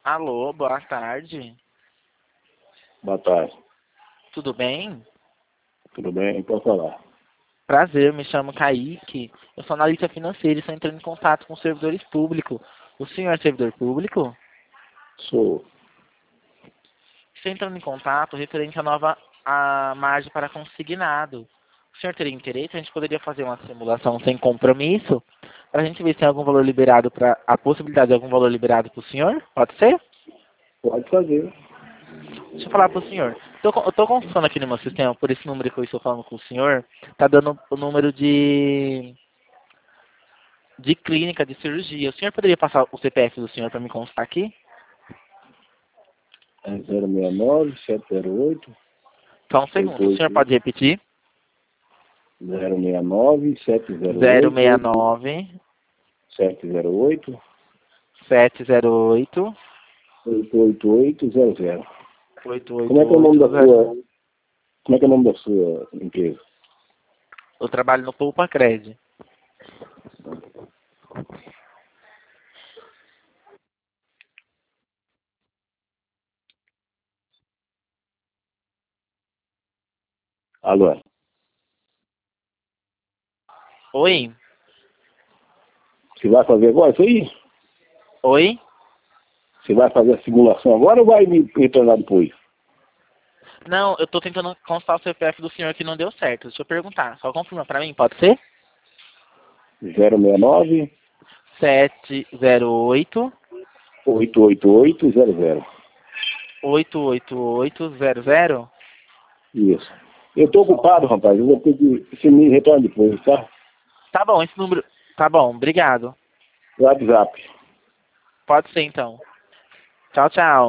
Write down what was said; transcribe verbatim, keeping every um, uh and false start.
Alô, boa tarde. Boa tarde. Tudo bem? Tudo bem? Pode falar. Prazer, me chamo Kaique. Eu sou analista financeiro e estou entrando em contato com servidores públicos. O senhor é servidor público? Sou. Estou entrando em contato referente à nova à margem para consignado. O senhor teria interesse? A gente poderia fazer uma simulação sem compromisso para a gente ver se tem algum valor liberado para a possibilidade de algum valor liberado para o senhor? Pode ser? Pode fazer. Deixa eu falar para o senhor. Tô, com- eu estou consultando aqui no meu sistema, por esse número que eu estou falando com o senhor, está dando o número de, de clínica de cirurgia. O senhor poderia passar o C P F do senhor para me constar aqui? É zero seis nove, sete zero oito, Só um oito segundo. O senhor oito pode repetir? zero seis nove, sete zero zero oito, seis nove, sete zero oito, sete zero oito, oito oito oito zero zero. oito Como oito é que é o nome oito da zero. sua, como é que é o nome da sua empresa? Eu trabalho no Poupa Cred. Alô? Oi? Você vai fazer agora isso aí? Oi? Você vai fazer a simulação agora ou vai me retornar depois? Não, eu estou tentando constar o C P F do senhor que não deu certo. Deixa eu perguntar. Só confirma para mim, pode ser? zero seis nove, sete zero oito, oito oito oito zero zero. oito oito oito zero zero. Isso. Eu tô ocupado, rapaz. Eu vou ter que... Você me retorna depois, tá? Tá bom, esse número. Tá bom, obrigado. WhatsApp. Pode ser então. Tchau, tchau.